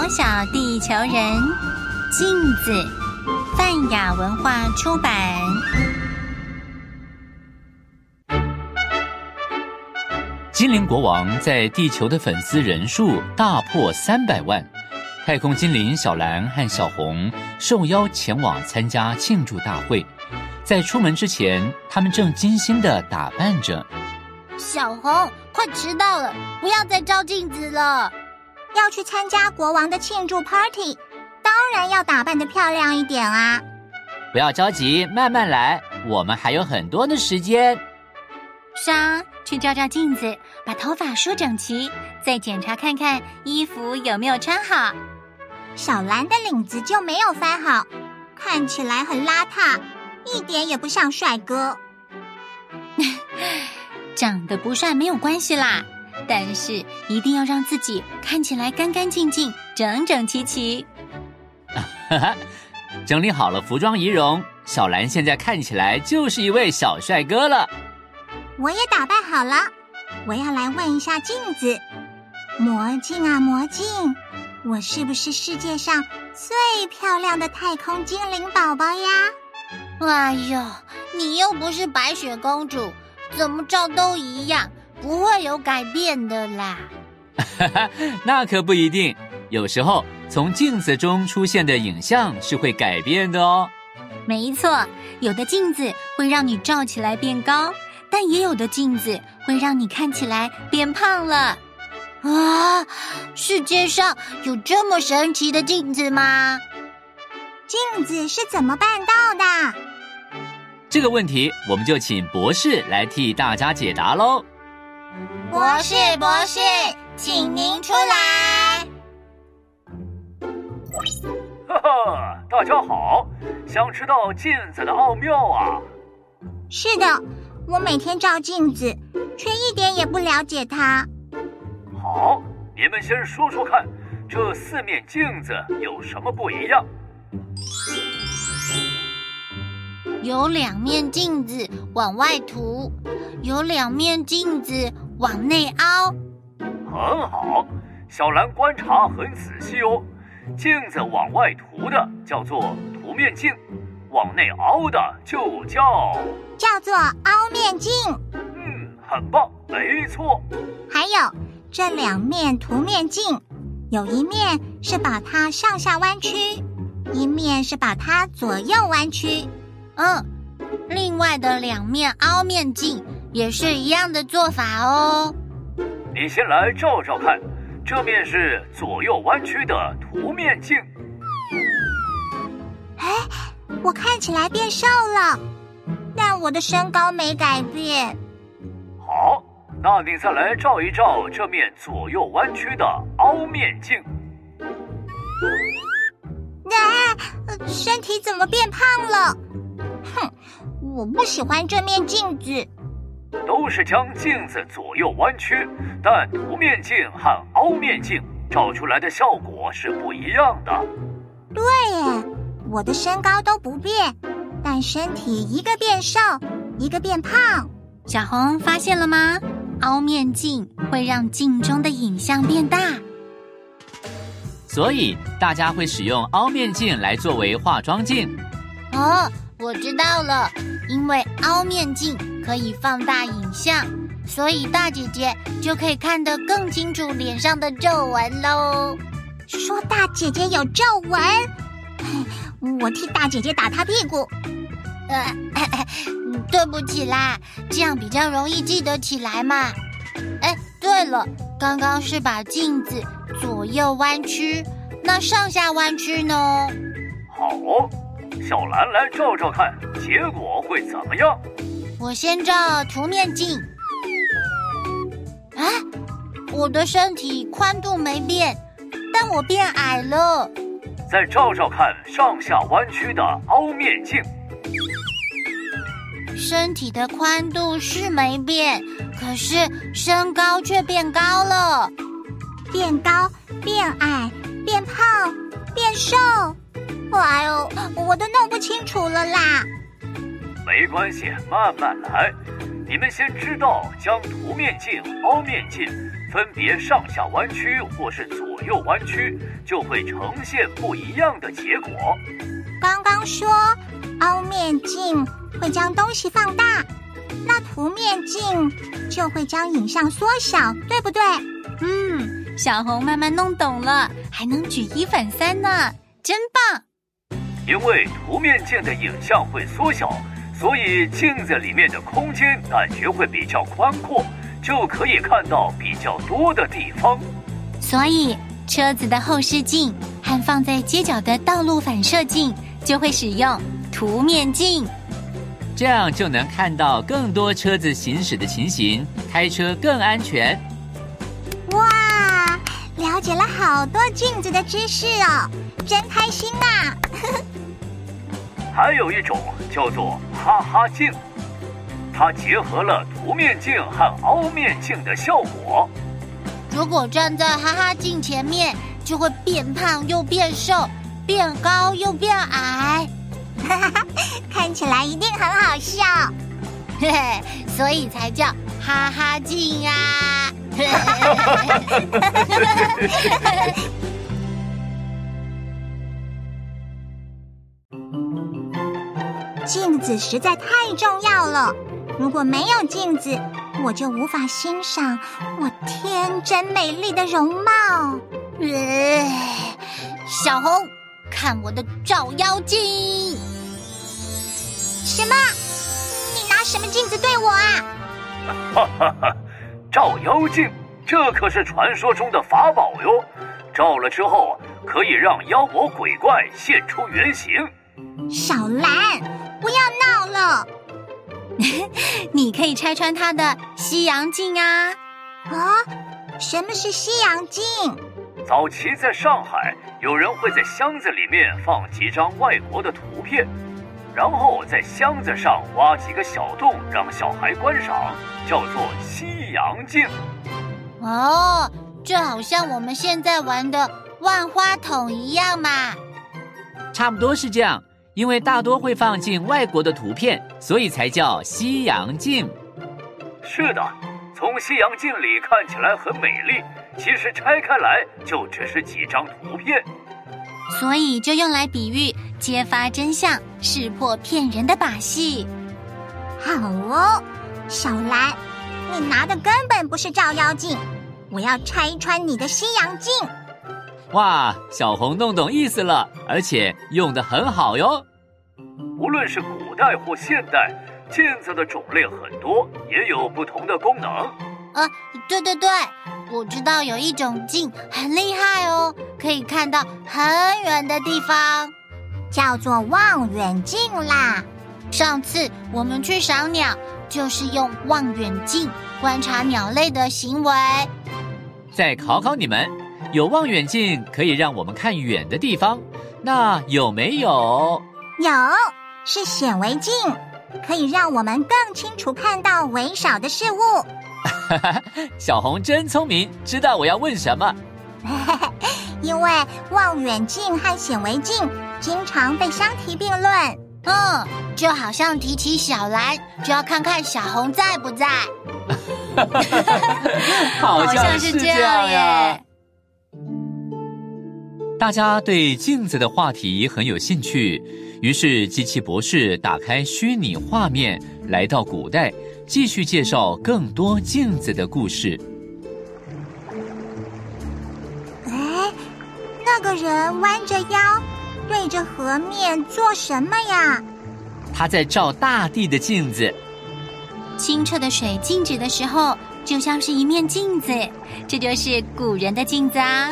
小小地球人，镜子，泛雅文化出版。 精灵国王在地球的粉丝人数大破300万，太空精灵小蓝和小红受邀前往参加庆祝大会。在出门之前，他们正精心地打扮着。 小红，快迟到了，不要再照镜子了。 要去参加国王的庆祝 party， 当然要打扮得漂亮一点啊。 不要着急，慢慢来，我们还有很多的时间。 莎，去照照镜子，把头发梳整齐，再检查看看衣服有没有穿好。 小蓝的领子就没有翻好，看起来很邋遢，一点也不像帅哥。 长得不帅没有关系啦，但是一定要让自己看起来干干净净、整整齐齐。 整理好了服装仪容，小蓝现在看起来就是一位小帅哥了。 我也打扮好了，我要来问一下镜子，魔镜啊魔镜，我是不是世界上最漂亮的太空精灵宝宝呀？ 哎呦，你又不是白雪公主，怎么照都一样，不会有改变的啦。 那可不一定，有时候从镜子中出现的影像是会改变的哦。 没错，有的镜子会让你照起来变高，但也有的镜子会让你看起来变胖了。 啊，世界上有这么神奇的镜子吗？ 镜子是怎么办到的？ 这个问题我们就请博士来替大家解答咯。 博士，请您出来。 哈哈，大家好，想知道镜子的奥妙啊？ 是的，我每天照镜子，却一点也不了解它。 好，你们先说说看，这4面镜子有什么不一样？ 有2面镜子往外凸，有2面镜子往内凹。 很好，小蓝观察很仔细哦。镜子往外凸的叫做凸面镜，往内凹的就叫做凹面镜。 很棒，没错。 还有这2面凸面镜，有一面是把它上下弯曲，一面是把它左右弯曲。 另外的2面凹面镜也是一样的做法哦。 你先来照照看，这面是左右弯曲的凸面镜。 我看起来变瘦了，但我的身高没改变。 好，那你再来照一照这面左右弯曲的凹面镜。 身体怎么变胖了？我不喜欢这面镜子。 都是将镜子左右弯曲，但凸面镜和凹面镜照出来的效果是不一样的。 对耶，我的身高都不变，但身体一个变瘦，一个变胖。 小红发现了吗？凹面镜会让镜中的影像变大， 所以大家会使用凹面镜来作为化妆镜。 我知道了，因为凹面镜可以放大影像，所以大姐姐就可以看得更清楚脸上的皱纹咯。 说大姐姐有皱纹，我替大姐姐打她屁股。 对不起啦，这样比较容易记得起来嘛。对了，刚刚是把镜子左右弯曲，那上下弯曲呢？ 好哦，小蓝来照照看，结果会怎么样？ 我先照凸面镜。我的身体宽度没变，但我变矮了。 再照照看上下弯曲的凹面镜。 身体的宽度是没变，可是身高却变高了。 变高、变矮、变胖、变瘦，哎呦，我都弄不清楚了啦。 没关系，慢慢来。你们先知道将凸面镜、凹面镜分别上下弯曲或是左右弯曲，就会呈现不一样的结果。 刚刚说凹面镜会将东西放大，那凸面镜就会将影像缩小，对不对？ 小红慢慢弄懂了，还能举一反三呢，真棒！ 因为凸面镜的影像会缩小，所以镜子里面的空间感觉会比较宽阔，就可以看到比较多的地方。 所以车子的后视镜和放在街角的道路反射镜就会使用凸面镜， 这样就能看到更多车子行驶的情形，开车更安全。 哇，了解了好多镜子的知识哦，真开心啊！ 还有一种叫做哈哈镜，它结合了凸面镜和凹面镜的效果。 如果站在哈哈镜前面，就会变胖又变瘦，变高又变矮， 看起来一定很好笑。 嘿嘿，所以才叫哈哈镜啊！ 镜子实在太重要了，如果没有镜子，我就无法欣赏我天真美丽的容貌。 小红，看我的照妖镜！ 什么？你拿什么镜子对我啊？ 哈哈哈！照妖镜，这可是传说中的法宝哟！照了之后，可以让妖魔鬼怪现出原形。 小兰，不要闹了！ 你可以拆穿它的西洋镜啊！ 啊，什么是西洋镜？ 早期在上海，有人会在箱子里面放几张外国的图片，然后在箱子上挖几个小洞让小孩观赏，叫做西洋镜。 哦，这好像我们现在玩的万花筒一样嘛。 差不多是这样，因为大多会放进外国的图片，所以才叫西洋镜。 是的，从西洋镜里看起来很美丽，其实拆开来就只是几张图片， 所以就用来比喻揭发真相、识破骗人的把戏。 好哦，小兰，你拿的根本不是照妖镜，我要拆穿你的西洋镜。 哇，小红弄懂意思了，而且用得很好哟。 无论是古代或现代，镜子的种类很多，也有不同的功能。 对，我知道有一种镜很厉害哦，可以看到很远的地方， 叫做望远镜啦。 上次我们去赏鸟，就是用望远镜观察鸟类的行为。 再考考你们，有望远镜可以让我们看远的地方，那有没有？ 有，是显微镜，可以让我们更清楚看到微小的事物。 小红真聪明，知道我要问什么。 因为望远镜和显微镜经常被相提并论。 就好像提起小兰，就要看看小红在不在。 好像是这样耶。大家对镜子的话题很有兴趣，于是机器博士打开虚拟画面，来到古代，继续介绍更多镜子的故事。 哎，那个人弯着腰，对着河面做什么呀？ 他在照大地的镜子。 清澈的水静止的时候，就像是一面镜子，这就是古人的镜子啊。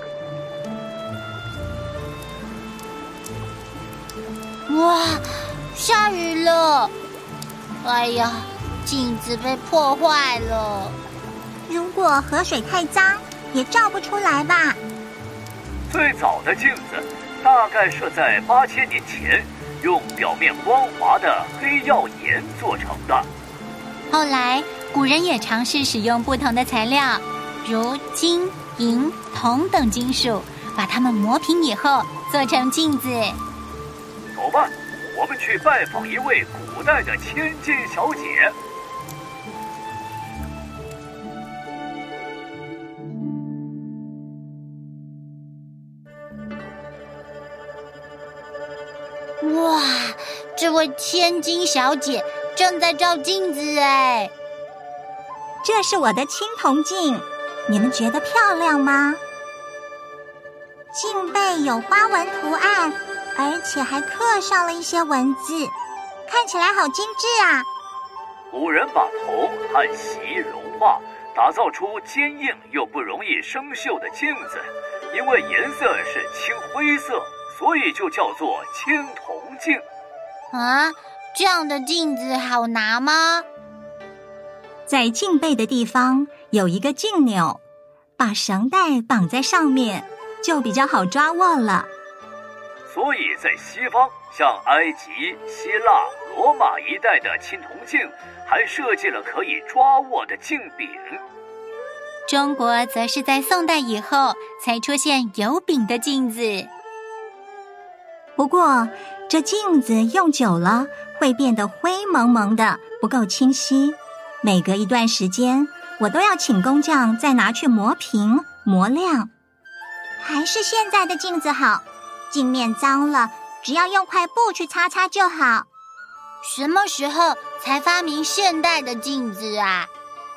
哇，下雨了！哎呀，镜子被破坏了。 如果河水太脏，也照不出来吧？ 最早的镜子大概是在8000年前，用表面光滑的黑曜岩做成的。 后来，古人也尝试使用不同的材料，如金、银、铜等金属，把它们磨平以后做成镜子。 走吧，我们去拜访一位古代的千金小姐。 这位千金小姐正在照镜子哎。 这是我的青铜镜，你们觉得漂亮吗？镜背有花纹图案，而且还刻上了一些文字，看起来好精致啊。 古人把铜和锡融化，打造出坚硬又不容易生锈的镜子，因为颜色是青灰色，所以就叫做青铜镜。 啊，这样的镜子好拿吗？ 在镜背的地方有一个镜钮，把绳带绑在上面，就比较好抓握了。 所以在西方，像埃及、希腊、罗马一带的青铜镜，还设计了可以抓握的镜柄。 中国则是在宋代以后才出现有柄的镜子。 不过，这镜子用久了会变得灰蒙蒙的，不够清晰。每隔一段时间，我都要请工匠再拿去磨平、磨亮。还是现在的镜子好，镜面脏了，只要用块布去擦擦就好。 什么时候才发明现代的镜子啊？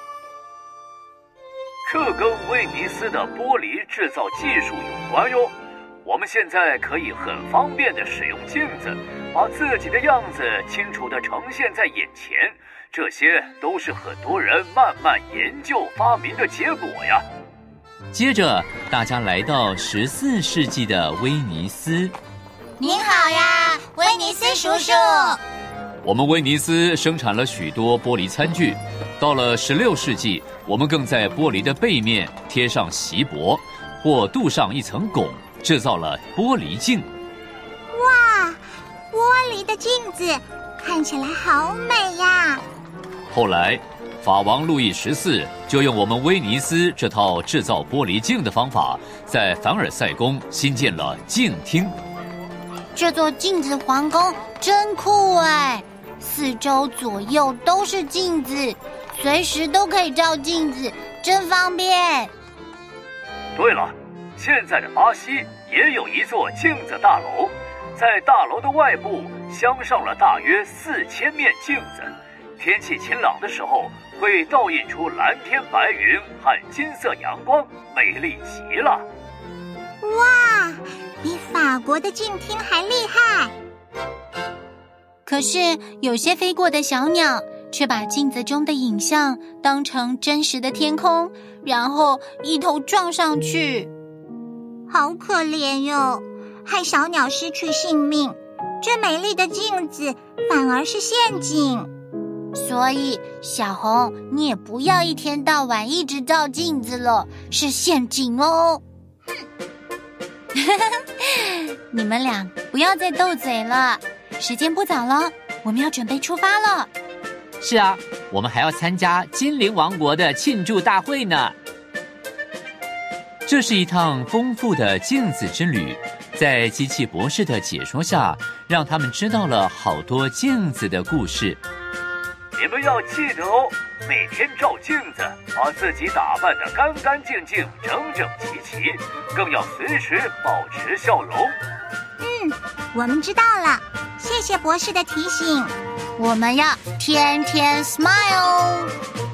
这跟威尼斯的玻璃制造技术有关哟。我们现在可以很方便地使用镜子，把自己的样子清楚地呈现在眼前，这些都是很多人慢慢研究发明的结果呀。 接着，大家来到14世纪的威尼斯。 您好呀，威尼斯叔叔。 我们威尼斯生产了许多玻璃餐具，到了16世纪，我们更在玻璃的背面贴上锡箔，或镀上一层汞，制造了玻璃镜。 哇，玻璃的镜子看起来好美呀！ 后来，法王路易14就用我们威尼斯这套制造玻璃镜的方法，在凡尔赛宫新建了镜厅。 这座镜子皇宫真酷哎！四周左右都是镜子，随时都可以照镜子，真方便。 对了，现在的巴西也有一座镜子大楼，在大楼的外部镶上了大约4000面镜子，天气晴朗的时候会倒映出蓝天白云和金色阳光，美丽极了。 哇，比法国的镜厅还厉害！ 可是有些飞过的小鸟却把镜子中的影像当成真实的天空，然后一头撞上去。 好可怜哟，害小鸟失去性命。这美丽的镜子反而是陷阱。 所以小红，你也不要一天到晚一直照镜子了，是陷阱哦。 你们俩不要再斗嘴了，时间不早了，我们要准备出发了。 是啊，我们还要参加精灵王国的庆祝大会呢。这是一趟丰富的镜子之旅，在机器博士的解说下，让他们知道了好多镜子的故事。 你们要记得哦，每天照镜子，把自己打扮得干干净净、整整齐齐，更要随时保持笑容。 我们知道了，谢谢博士的提醒。 我们要天天 smile。